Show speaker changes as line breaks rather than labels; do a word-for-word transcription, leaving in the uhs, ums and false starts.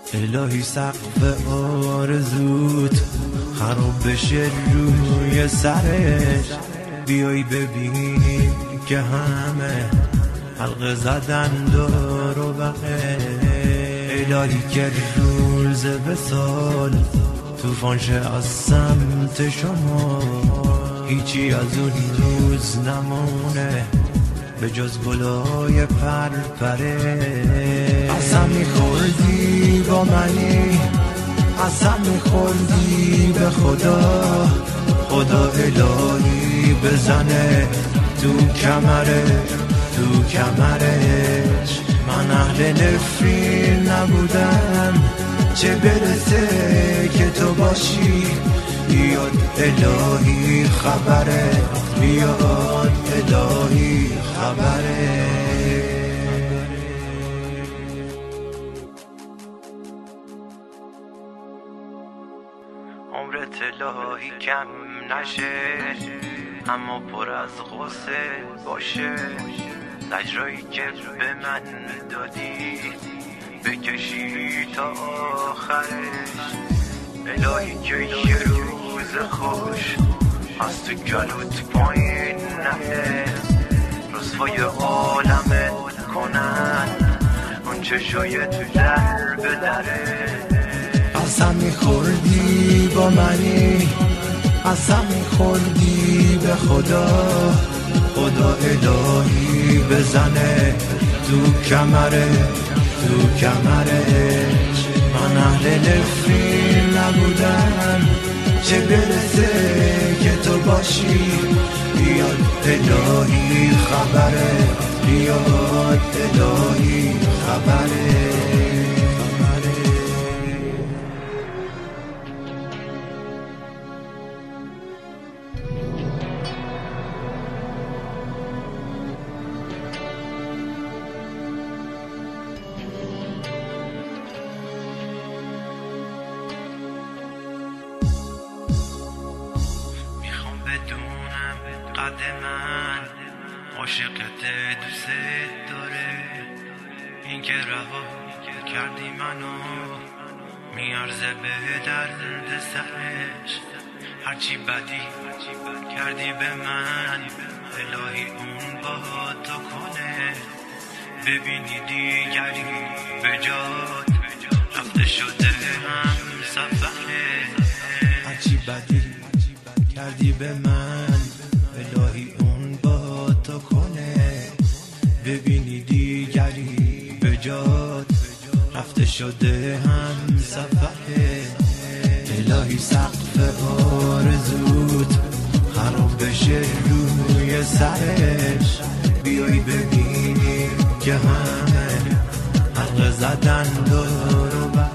الهی سقف آرزوت خراب بشه روی سرش، بیای ببینی که همه حلقه زدن دور و بقه. الهی که روز وصال طوفان شه از سمت شما، هیچی از اون روز نمونه به جز گلای پرپره. قسم میخوردی با منی، قسم میخوردی به خدا، خدا الهی بزنه تو کمره تو کمرش. من اهل نفرین نبودم، چه برسه که تو باشی. بیاد الهی خبره، بیاد الهی خبره. عمرت الهی کم نشه، اما پر از غصه باشه. زجرایی که به من دادی بکشی تا آخرش. الهی که یه روز خوش از تو گلوت پایین نهه، رسوای عالمت کنن اون چشای تو در به دره. قسم میخوردی با منی، قسم میخوردی به خدا، خدا الهی بزنه تو کمره تو کمرش. من اهل نفرین نبودم، چه برسه که تو باشی. بیاد الهی خبره، بیاد الهی خبره. بدونم قد من عاشقت دوست داره، این که رها کردی منو میارزه به درد سرش. هرچی بدی کردی به من الهی اون با تو کنه. ببینی دیگری به جات رفته شده هم سفره. هرچی بدی کردی به من الهی اون با تو کنه. ببینی دیگری به جات رفته شده هم سفره. الهی سقف آرزوت خراب بشه روی سرش، بیای ببینی که همه حلقه زدن دور و بر.